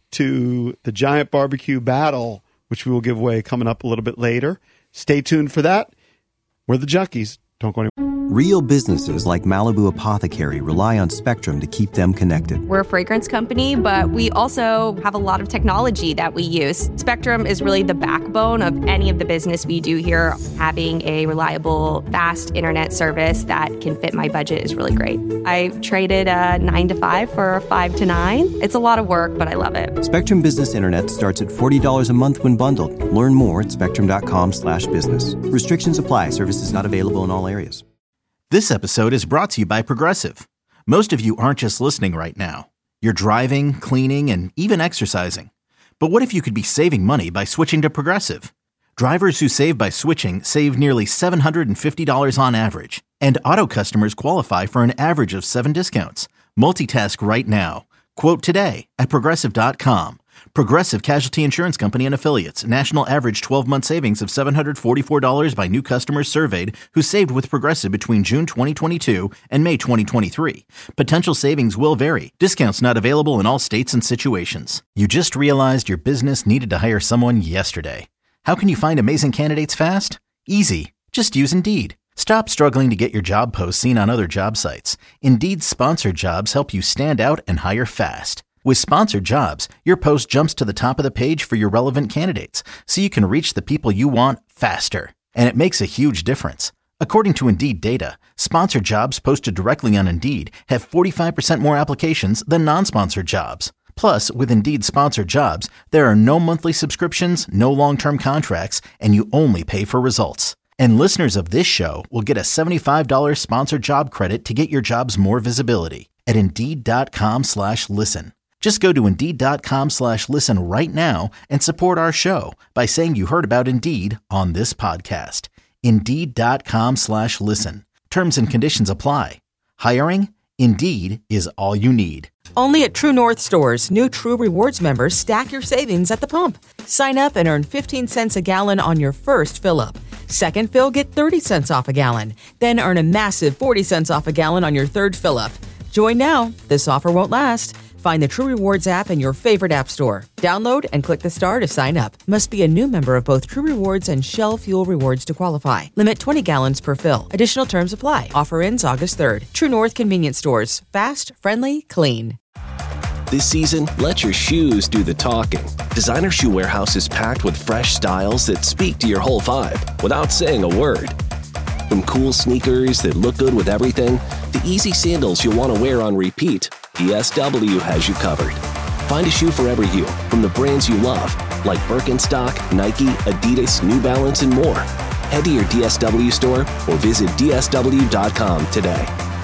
to the Giant Barbecue Battle, which we will give away coming up a little bit later. Stay tuned for that. We're the Junkies. Don't go anywhere. Real businesses like Malibu Apothecary rely on Spectrum to keep them connected. We're a fragrance company, but we also have a lot of technology that we use. Spectrum is really the backbone of any of the business we do here. Having a reliable, fast internet service that can fit my budget is really great. I traded a nine to five for a five to nine. It's a lot of work, but I love it. Spectrum Business Internet starts at forty dollars a month when bundled. Learn more at spectrum.com slash business. Restrictions apply. Services not available in all areas. This episode is brought to you by Progressive. Most of you aren't just listening right now. You're driving, cleaning, and even exercising. But what if you could be saving money by switching to Progressive? Drivers who save by switching save nearly seven hundred fifty dollars on average. And auto customers qualify for an average of seven discounts. Multitask right now. Quote today at Progressive dot com. Progressive Casualty Insurance Company and Affiliates. National average twelve-month savings of seven hundred forty-four dollars by new customers surveyed who saved with Progressive between June twenty twenty-two and May twenty twenty-three. Potential savings will vary. Discounts not available in all states and situations. You just realized your business needed to hire someone yesterday. How can you find amazing candidates fast? Easy. Just use Indeed. Stop struggling to get your job posts seen on other job sites. Indeed's sponsored jobs help you stand out and hire fast. With sponsored jobs, your post jumps to the top of the page for your relevant candidates, so you can reach the people you want faster. And it makes a huge difference. According to Indeed data, sponsored jobs posted directly on Indeed have forty-five percent more applications than non-sponsored jobs. Plus, with Indeed sponsored jobs, there are no monthly subscriptions, no long-term contracts, and you only pay for results. And listeners of this show will get a seventy-five dollars sponsored job credit to get your jobs more visibility at Indeed.com slash listen. Just go to Indeed.com slash listen right now and support our show by saying you heard about Indeed on this podcast. Indeed.com slash listen. Terms and conditions apply. Hiring? Indeed is all you need. Only at True North stores, new True Rewards members stack your savings at the pump. Sign up and earn fifteen cents a gallon on your first fill-up. Second fill, get thirty cents off a gallon. Then earn a massive forty cents off a gallon on your third fill-up. Join now. This offer won't last. Find the True Rewards app in your favorite app store. Download and click the star to sign up. Must be a new member of both True Rewards and Shell Fuel Rewards to qualify. Limit twenty gallons per fill. Additional terms apply. Offer ends August third. True North Convenience Stores. Fast, friendly, clean. This season, let your shoes do the talking. Designer Shoe Warehouse is packed with fresh styles that speak to your whole vibe without saying a word. From cool sneakers that look good with everything to easy sandals you'll want to wear on repeat, D S W has you covered. Find a shoe for every you from the brands you love, like Birkenstock, Nike, Adidas, New Balance, and more. Head to your D S W store or visit D S W dot com today.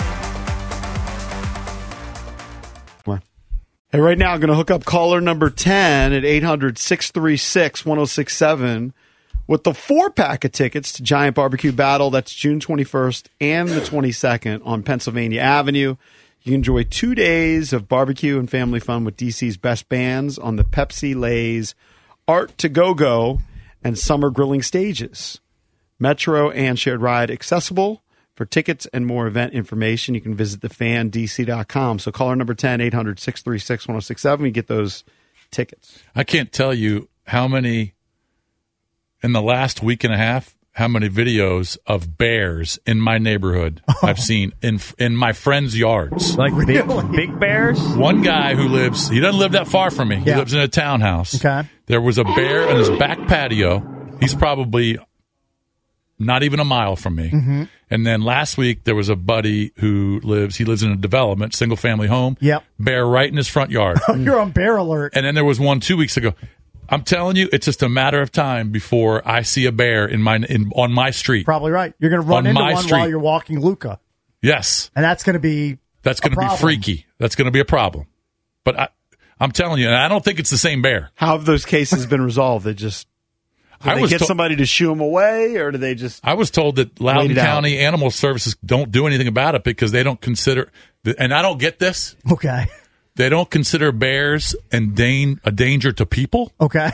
Hey, right now I'm going to hook up caller number ten at eight hundred, six three six, one oh six seven with the four-pack of tickets to Giant Barbecue Battle. That's June twenty-first and the twenty-second on Pennsylvania Avenue. You can enjoy two days of barbecue and family fun with D C's best bands on the Pepsi, Lay's, Art to Go-Go, and Summer Grilling stages. Metro and shared ride accessible. For tickets and more event information, you can visit the fan D C dot com. So caller number ten, eight hundred, six three six, one oh six seven. You get those tickets. I can't tell you how many, in the last week and a half, how many videos of bears in my neighborhood oh. I've seen in in my friends' yards. Like big, big bears? One guy who lives, he doesn't live that far from me. He yeah. lives in a townhouse. Okay. There was a bear on his back patio. He's probably not even a mile from me. Mm-hmm. And then last week, there was a buddy who lives, he lives in a development, single-family home. Yep. Bear right in his front yard. You're on bear alert. And then there was one two weeks ago. I'm telling you, it's just a matter of time before I see a bear in my in on my street. Probably right. You're going to run on into my one street. while you're walking Luca. Yes. And that's going to be That's going to be freaky. That's going to be a problem. But I, I'm telling you, and I don't think it's the same bear. How have those cases been resolved? They just did I they was get to- somebody to shoo them away, or do they just? I was told that Wait Loudoun it out. County Animal Services don't do anything about it because they don't consider, and I don't get this. Okay. They don't consider bears and dan- a danger to people. Okay.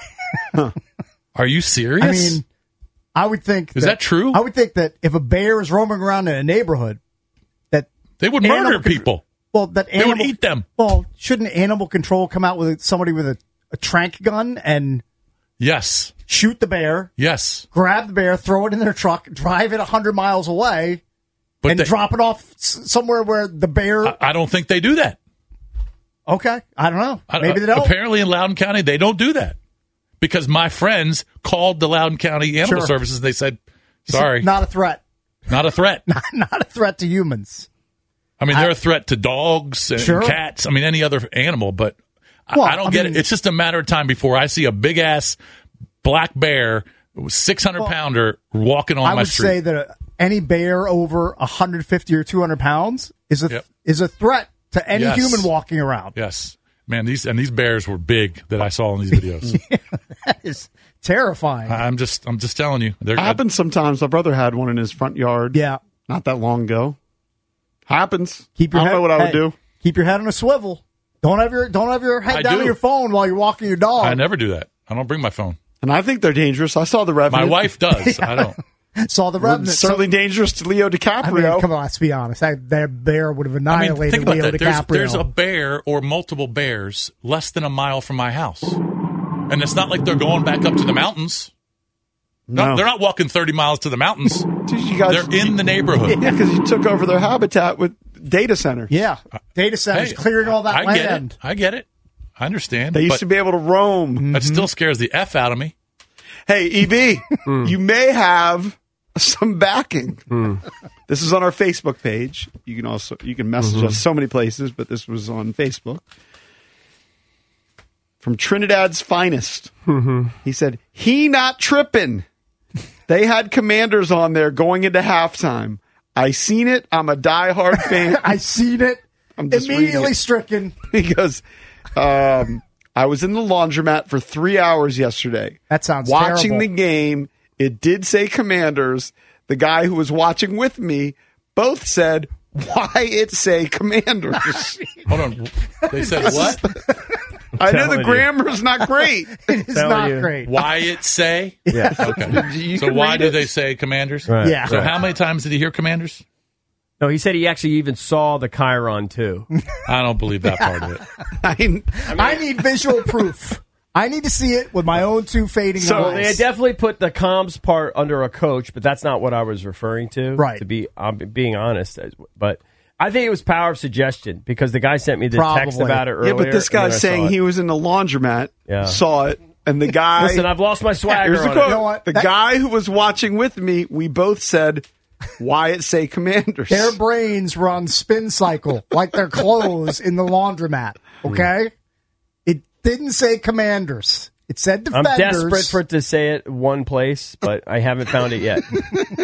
Are you serious? I mean, I would think. Is that true? I would think that if a bear is roaming around in a neighborhood, that they would animal murder con- people. Well, that They would animal, eat them. Well, shouldn't animal control come out with somebody with a, a trank gun and Yes. shoot the bear, Yes. grab the bear, throw it in their truck, drive it one hundred miles away, But and they- drop it off s- somewhere where the bear. I, I don't think they do that. Okay, I don't know. I- Maybe they don't. Apparently in Loudoun County, they don't do that. Because my friends called the Loudoun County Animal Sure. Services and they said, sorry, Not a threat. not a threat. Not, not a threat to humans. I mean, they're a threat to dogs and Sure. cats. I mean, any other animal, but I- Well, I don't I get mean- it. It's just a matter of time before I see a big ass black bear, six hundred pounder, walking on I my would street. say that uh, any bear over one hundred fifty or two hundred pounds is a Yep. is a threat to any Yes. human walking around. Yes, man. These and these bears were big that I saw in these videos. That is terrifying. I'm just, I'm just telling you. They're, Happens sometimes. My brother had one in his front yard. Yeah, not that long ago. Happens. Keep your I don't head, know what I would hey, do. Keep your head on a swivel. Don't have your don't have your head I down do. on your phone while you're walking your dog. I never do that. I don't bring my phone. And I think they're dangerous. I saw the Revenant. My wife does. I don't. Saw the Well, Revenant. certainly dangerous to Leo I DiCaprio. mean, come on, let's be honest. That, that bear would have I mean, annihilated think about Leo that. There's, DiCaprio. there's a bear or multiple bears less than a mile from my house. And it's not like they're going back up to the mountains. No, No. they're not walking thirty miles to the mountains. Dude, you guys, They're in the neighborhood. Yeah, because you took over their habitat with data centers. yeah, data centers Hey, clearing all that I land. get it. I get it. I understand. They used but to be able to roam. that still scares the F out of me. Hey, E B, you may have some backing. This is on our Facebook page. You can also you can message us so many places, but this was on Facebook. From Trinidad's finest. He said, he not tripping. They had Commanders on there going into halftime. I seen it. I'm a diehard fan. I seen it. I'm just reading Immediately it. stricken. He goes, um, I was in the laundromat for three hours yesterday. That sounds watching terrible. the game. It did say Commanders. The guy who was watching with me both said, why it say Commanders? Hold on. They said what? I know telling the you. grammar's not great. It's Telling not you. great. Why it say? Yeah. Okay. You So can why read do it. they say Commanders? Right. Yeah. So how many times did he hear Commanders? No, he said he actually even saw the Chiron too. I don't believe that part of it. I, I need visual proof. I need to see it with my own two fading So Well, they eyes. definitely put the comms part under a coach, but that's not what I was referring to. Right. To be, I'm being honest, but I think it was power of suggestion because the guy sent me the text Probably. about it earlier. yeah, but this and then I guy's saw saying it. he was in the laundromat, Yeah. saw it, and the guy. Listen, I've lost my swagger. Here's the on quote. it. You know what? The That- guy who was watching with me, we both said, why it say Commanders? Their brains were on spin cycle like their clothes in the laundromat. Okay? It didn't say Commanders. It said I'm Defenders. desperate for it to say it one place, but I haven't found it yet.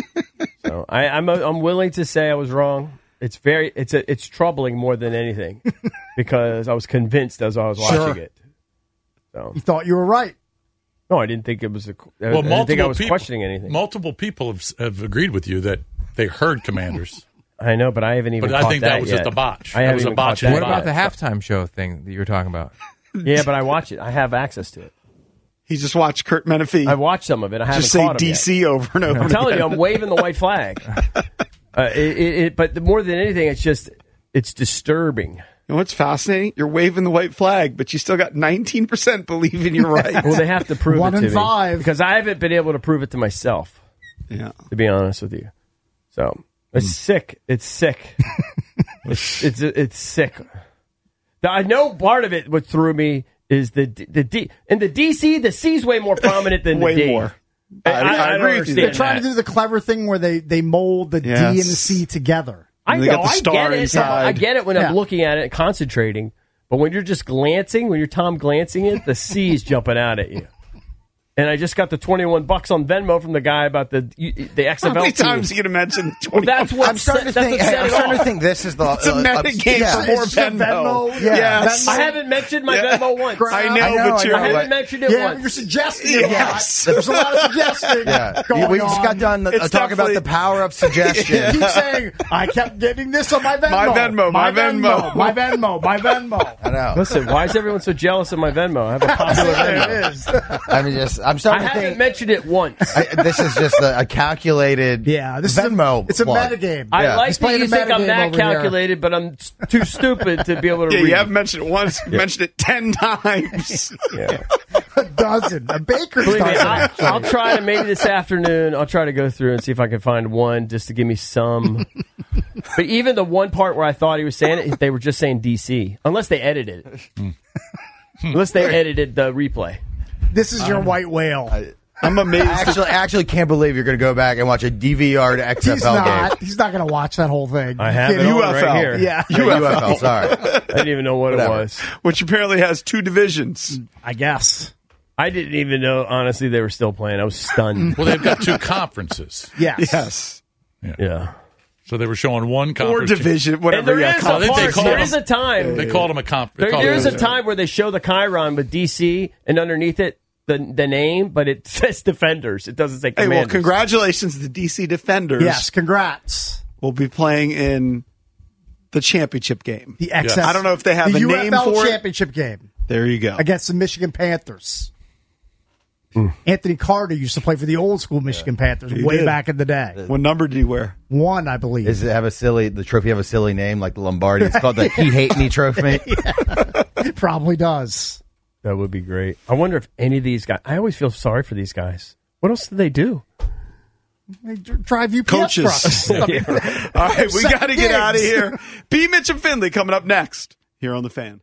So I, I'm I'm willing to say I was wrong. It's very it's a, it's troubling more than anything because I was convinced as I was watching Sure. it. So You thought you were right. no, I didn't think it was a. I Well, didn't think I multiple was people, questioning anything. multiple people have, have agreed with you that they heard Commanders. I know, but I haven't even. But I caught think that that was yet. just a botch. I That haven't was a even botch caught in that the What about the yet. halftime show thing that you were talking about? Yeah, but I watch it. I have access to it. He just watched Kurt Menefee I watched some of it. I haven't just say caught him D C over and over. yet. I'm telling again. you, I'm waving the white flag. Uh, it, it, it, but more than anything, it's just it's disturbing. You know what's fascinating? You're waving the white flag, but you still got nineteen percent believing you're right. Well, they have to prove One it to in me five. because I haven't been able to prove it to myself. Yeah. To be honest with you, so it's sick. It's sick. it's, it's it's sick. Now, I know part of it. What threw me is the the D in the D C. The C's way more prominent than the Way D. more. I, I- I, I I don't agree with you understand there. They're trying that. to do the clever thing where they, they mold the Yes. D and the C together. I They know, got the I star get it. inside. I get it when Yeah. I'm looking at it and concentrating. But when you're just glancing, when you're Tom glancing it, the C is jumping out at you. And I just got the twenty-one bucks on Venmo from the guy about the the X F L How many team. times are you going to mention Well, that's what I'm starting to set, think. that's what set I'm it starting off. to think this is the. It's a uh, meta uh, game yeah. for more It's just Venmo. Venmo. Yeah. Yes. I haven't mentioned my Yeah. Venmo once. I know, I know, but I you're. I haven't but- mentioned it Yeah, once. you're suggesting it. Yes. There's a lot of suggesting Yeah, going we just on. got done uh, It's talking about definitely- the power of suggestion. Keep saying, I kept getting this on my Venmo. My Venmo, my Venmo. My Venmo, my Venmo. I know. Listen, why is everyone so jealous of my Venmo? I have a popular Venmo. It is. I mean, just I'm I starting to haven't think. mentioned it once. I, this is just a, a calculated. Yeah, this Venmo. is a, it's a plug. metagame. I Yeah. like He's that playing you a think I'm metagame that over here. calculated, but I'm s- too stupid to be able to Yeah, read. you haven't mentioned it once. You mentioned it ten times. Yeah. A dozen. A baker's Believe me, dozen. I'll, actually. I'll try to maybe this afternoon. I'll try to go through and see if I can find one just to give me some. But even the one part where I thought he was saying it, they were just saying D C, unless they edited it. Unless they edited the replay. This is your white whale. I, I'm amazed. I actually, I actually can't believe you're going to go back and watch a D V R'd X F L He's not. game. He's not going to watch that whole thing. I have it Kidding. on U F L. right here. Yeah. U F L, sorry. I didn't even know what Whatever. it was. Which apparently has two divisions. I guess. I didn't even know, honestly, they were still playing. I was stunned. Well, they've got two conferences. Yes. Yes. Yeah. So they were showing one Or conference. division, whatever. And there yeah, is call a it. they part, call there them- is a time. They called them a conference. There, there is a time where they show the Chiron with D C and underneath it the the name, but it says Defenders. It doesn't say Hey, Commanders. well, congratulations to the D C Defenders. Yes. Congrats. Will be playing in the championship game. The X F L. I don't know if they have the a U name F L for it. championship game There you go. against the Michigan Panthers. Anthony Carter used to play for the old school Michigan Panthers He way did. back in the day. What number did he wear? One, I believe. Does it have a silly? The trophy have a silly name like the Lombardi? It's called the He Hate Me Trophy. It probably does. That would be great. I wonder if any of these guys. I always feel sorry for these guys. What else do they do? They dr- drive U P S Coaches. trucks. All right, we got to get out of here. B. Mitch and Finley coming up next here on The Fan.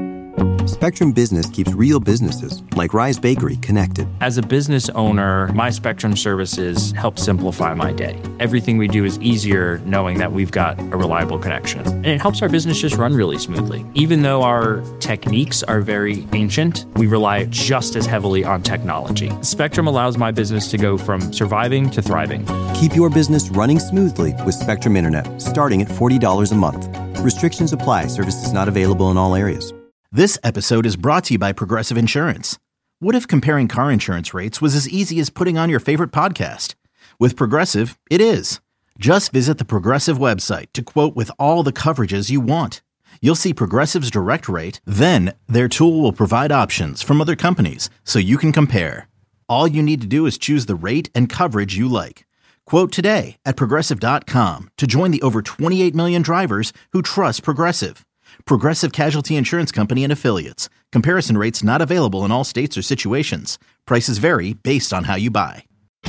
Spectrum Business keeps real businesses, like Rise Bakery, connected. As a business owner, my Spectrum services help simplify my day. Everything we do is easier knowing that we've got a reliable connection. And it helps our business just run really smoothly. Even though our techniques are very ancient, we rely just as heavily on technology. Spectrum allows my business to go from surviving to thriving. Keep your business running smoothly with Spectrum Internet, starting at forty dollars a month. Restrictions apply. Services not available in all areas. This episode is brought to you by Progressive Insurance. What if comparing car insurance rates was as easy as putting on your favorite podcast? With Progressive, it is. Just visit the Progressive website to quote with all the coverages you want. You'll see Progressive's direct rate, then their tool will provide options from other companies so you can compare. All you need to do is choose the rate and coverage you like. Quote today at Progressive dot com to join the over twenty-eight million drivers who trust Progressive. Progressive Casualty Insurance Company and Affiliates. Comparison rates not available in all states or situations. Prices vary based on how you buy.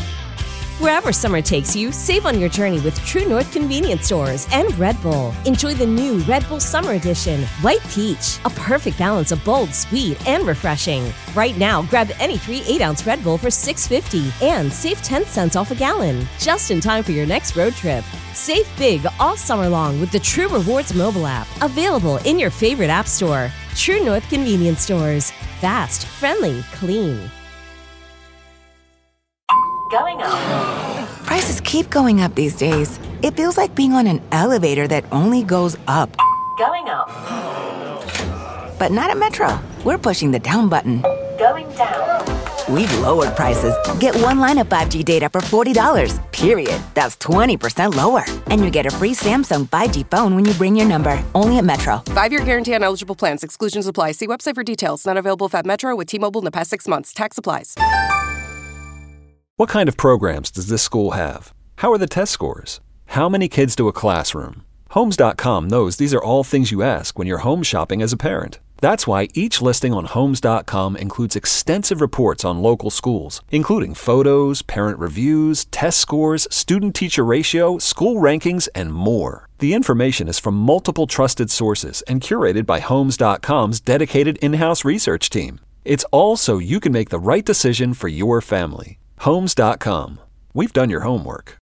Wherever summer takes you, save on your journey with True North Convenience Stores and Red Bull. Enjoy the new Red Bull Summer Edition, White Peach, a perfect balance of bold, sweet, and refreshing. Right now, grab any three eight-ounce Red Bull for six fifty and save ten cents off a gallon. Just in time for your next road trip. Save big all summer long with the True Rewards mobile app, available in your favorite app store. True North Convenience Stores. Fast, friendly, clean. Going up. Prices keep going up these days. It feels like being on an elevator that only goes up. Going up. But not at Metro. We're pushing the down button. Going down. We've lowered prices. Get one line of five G data for forty dollars, period. That's twenty percent lower. And you get a free Samsung five G phone when you bring your number. Only at Metro. Five-year guarantee on eligible plans. Exclusions apply. See website for details. Not available if at Metro with T-Mobile in the past six months. Tax applies. What kind of programs does this school have? How are the test scores? How many kids do a classroom? Homes dot com knows these are all things you ask when you're home shopping as a parent. That's why each listing on Homes dot com includes extensive reports on local schools, including photos, parent reviews, test scores, student-teacher ratio, school rankings, and more. The information is from multiple trusted sources and curated by Homes dot com's dedicated in-house research team. It's all so you can make the right decision for your family. Homes dot com. We've done your homework.